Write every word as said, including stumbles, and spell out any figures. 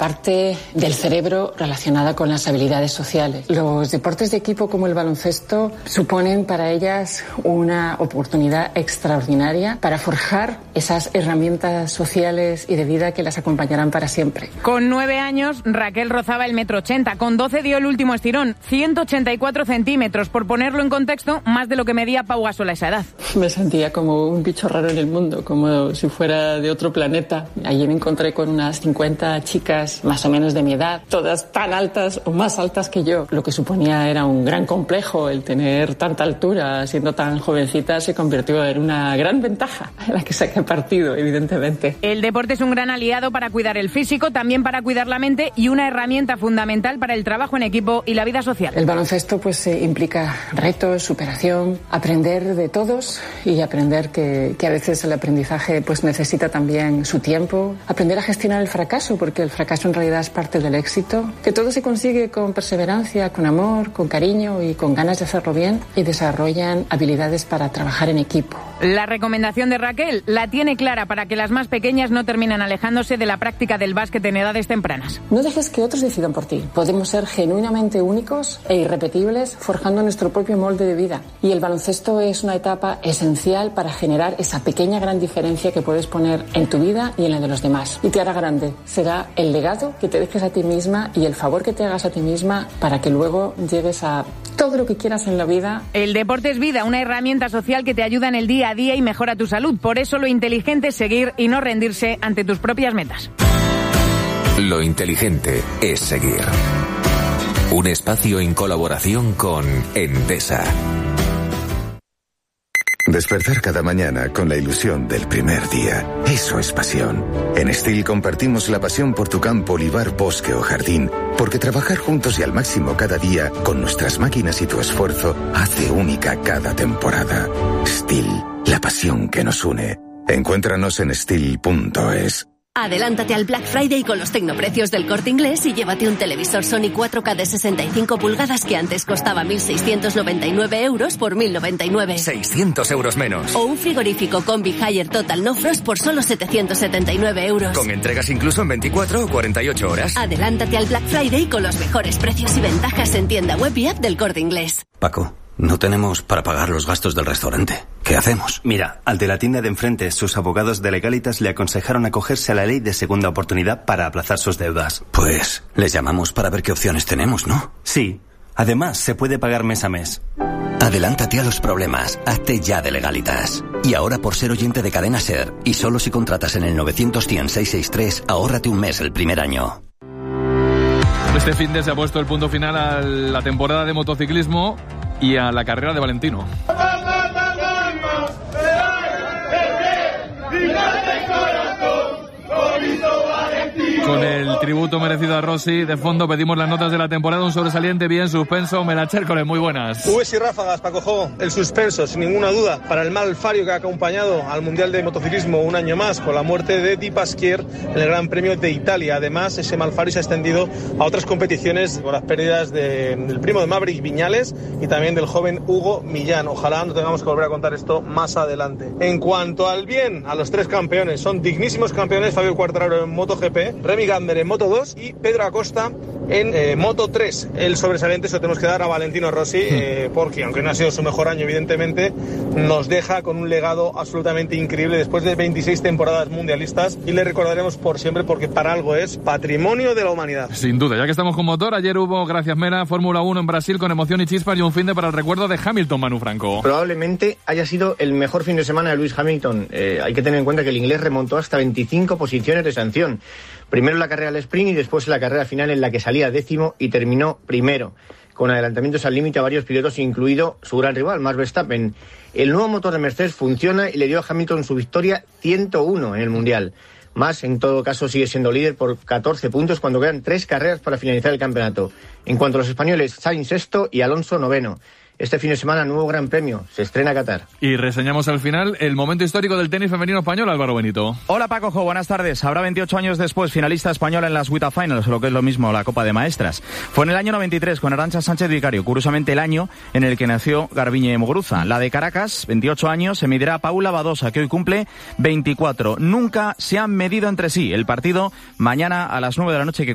parte del cerebro relacionada con las habilidades sociales. Los deportes de equipo como el baloncesto suponen para ellas una oportunidad extraordinaria para forjar esas herramientas sociales y de vida que las acompañarán para siempre. Con nueve años, Raquel rozaba el metro ochenta. Con doce dio el último estirón, ciento ochenta y cuatro centímetros. Por ponerlo en contexto, más de lo que medía Pau Gasol a esa edad. Me sentía como un bicho raro en el mundo, como si fuera de otro planeta. Allí me encontré con unas cincuenta chicas más o menos de mi edad, todas tan altas o más altas que yo. Lo que suponía era un gran complejo. El tener tanta altura, siendo tan jovencita, se convirtió en una gran ventaja en la que saqué partido, evidentemente. El deporte es un gran aliado para cuidar el físico, también para cuidar la mente y una herramienta fundamental para el trabajo en equipo y la vida social. El baloncesto pues eh, implica retos, superación, aprender de todos y aprender que, que a veces el aprendizaje pues necesita también su tiempo, aprender a gestionar el fracaso, porque el fracaso en realidad es parte del éxito, que todo se consigue con perseverancia, con amor, con cariño y con ganas de hacerlo bien, y desarrollan habilidades para trabajar en equipo. La recomendación de Raquel la tiene clara para que las más pequeñas no terminen alejándose de la práctica del básquet en edades tempranas. No dejes que otros decidan por ti. Podemos ser genuinamente únicos e irrepetibles forjando nuestro propio molde de vida. Y el baloncesto es una etapa esencial para generar esa pequeña gran diferencia que puedes poner en tu vida y en la de los demás. Y te hará grande. Será el legado que te dejes a ti misma y el favor que te hagas a ti misma para que luego llegues a todo lo que quieras en la vida. El deporte es vida, una herramienta social que te ayuda en el día a día y mejora tu salud. Por eso lo inteligente es seguir y no rendirse ante tus propias metas. Lo inteligente es seguir. Un espacio en colaboración con Endesa. Despertar cada mañana con la ilusión del primer día. Eso es pasión. En Steel compartimos la pasión por tu campo, olivar, bosque o jardín, porque trabajar juntos y al máximo cada día, con nuestras máquinas y tu esfuerzo, hace única cada temporada. Steel, la pasión que nos une. Encuéntranos en steel punto es. Adelántate al Black Friday con los tecnoprecios del Corte Inglés y llévate un televisor Sony cuatro K de sesenta y cinco pulgadas que antes costaba mil seiscientos noventa y nueve euros por mil noventa y nueve. seiscientos euros menos. O un frigorífico Combi Haier Total No Frost por solo setecientos setenta y nueve euros. Con entregas incluso en veinticuatro o cuarenta y ocho horas. Adelántate al Black Friday con los mejores precios y ventajas en tienda web y app del Corte Inglés. Paco, no tenemos para pagar los gastos del restaurante. ¿Qué hacemos? Mira, al de la tienda de enfrente, sus abogados de Legalitas le aconsejaron acogerse a la ley de segunda oportunidad para aplazar sus deudas. Pues les llamamos para ver qué opciones tenemos, ¿no? Sí. Además, se puede pagar mes a mes. Adelántate a los problemas. Hazte ya de Legalitas. Y ahora, por ser oyente de Cadena Ser, y solo si contratas en el nueve cero cero, cien, seiscientos sesenta y tres, ahórrate un mes el primer año. Este fin de se ha puesto el punto final a la temporada de motociclismo y a la carrera de Valentino. Con el tributo merecido a Rossi de fondo pedimos las notas de la temporada, un sobresaliente bien suspenso. Melachércoles, muy buenas. Ubes y ráfagas, Paco Jo, el suspenso, sin ninguna duda, para el mal Fario que ha acompañado al Mundial de Motociclismo un año más con la muerte de Di Pasquier en el Gran Premio de Italia. Además, ese mal Fario se ha extendido a otras competiciones con las pérdidas de, del primo de Maverick Viñales y también del joven Hugo Millán. Ojalá no tengamos que volver a contar esto más adelante. En cuanto al bien, a los tres campeones, son dignísimos campeones: Fabio Quartararo en MotoGP, Remy Gardner en Moto dos y Pedro Acosta en eh, Moto tres. El sobresaliente se lo tenemos que dar a Valentino Rossi, eh, porque aunque no ha sido su mejor año, evidentemente, nos deja con un legado absolutamente increíble después de veintiséis temporadas mundialistas, y le recordaremos por siempre porque para algo es patrimonio de la humanidad. Sin duda, ya que estamos con motor, ayer hubo, gracias Mera, Fórmula uno en Brasil con emoción y chispas y un fin de para el recuerdo de Hamilton, Manu Franco. Probablemente haya sido el mejor fin de semana de Lewis Hamilton. Eh, hay que tener en cuenta que el inglés remontó hasta veinticinco posiciones de sanción. Primero en la carrera al sprint y después en la carrera final, en la que salía décimo y terminó primero, con adelantamientos al límite a varios pilotos, incluido su gran rival, Max Verstappen. El nuevo motor de Mercedes funciona y le dio a Hamilton su victoria ciento uno en el Mundial. Max, en todo caso, sigue siendo líder por catorce puntos cuando quedan tres carreras para finalizar el campeonato. En cuanto a los españoles, Sainz sexto y Alonso noveno. Este fin de semana, nuevo Gran Premio. Se estrena Qatar. Y reseñamos al final el momento histórico del tenis femenino español, Álvaro Benito. Hola, Paco Jo, buenas tardes. Habrá veintiocho años después, finalista española en las W T A Finals, lo que es lo mismo, la Copa de Maestras. Fue en el año noventa y tres con Arantxa Sánchez Vicario, curiosamente el año en el que nació Garbiñe Muguruza. La de Caracas, veintiocho años, se medirá a Paula Badosa, que hoy cumple veinticuatro. Nunca se han medido entre sí. El partido mañana a las nueve de la noche que